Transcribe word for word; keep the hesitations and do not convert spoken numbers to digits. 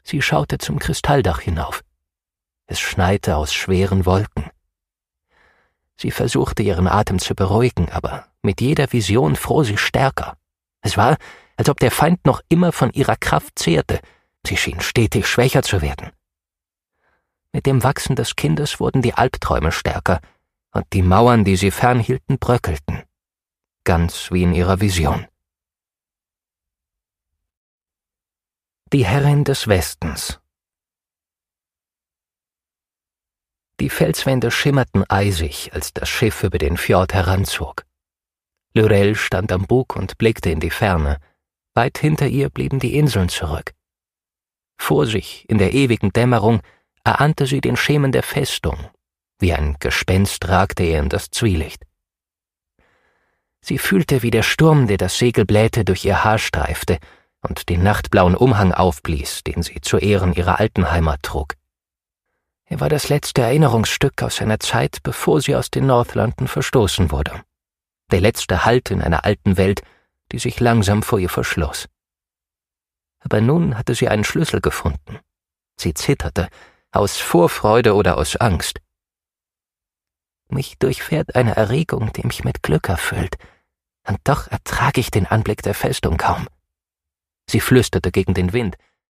Sie schaute zum Kristalldach hinauf. Es schneite aus schweren Wolken. Sie versuchte, ihren Atem zu beruhigen, aber mit jeder Vision fror sie stärker. Es war, als ob der Feind noch immer von ihrer Kraft zehrte. Sie schien stetig schwächer zu werden. Mit dem Wachsen des Kindes wurden die Albträume stärker, und die Mauern, die sie fernhielten, bröckelten. Ganz wie in ihrer Vision. Die Herrin des Westens. Die Felswände schimmerten eisig, als das Schiff über den Fjord heranzog. Lorel stand am Bug und blickte in die Ferne. Weit hinter ihr blieben die Inseln zurück. Vor sich, in der ewigen Dämmerung, erahnte sie den Schemen der Festung. Wie ein Gespenst ragte er in das Zwielicht. Sie fühlte, wie der Sturm, der das Segel blähte, durch ihr Haar streifte und den nachtblauen Umhang aufblies, den sie zu Ehren ihrer alten Heimat trug. Er war das letzte Erinnerungsstück aus einer Zeit, bevor sie aus den Northlanden verstoßen wurde. Der letzte Halt in einer alten Welt, die sich langsam vor ihr verschloss. Aber nun hatte sie einen Schlüssel gefunden. Sie zitterte, aus Vorfreude oder aus Angst. Mich durchfährt eine Erregung, die mich mit Glück erfüllt, und doch ertrage ich den Anblick der Festung kaum. Sie flüsterte gegen den Wind,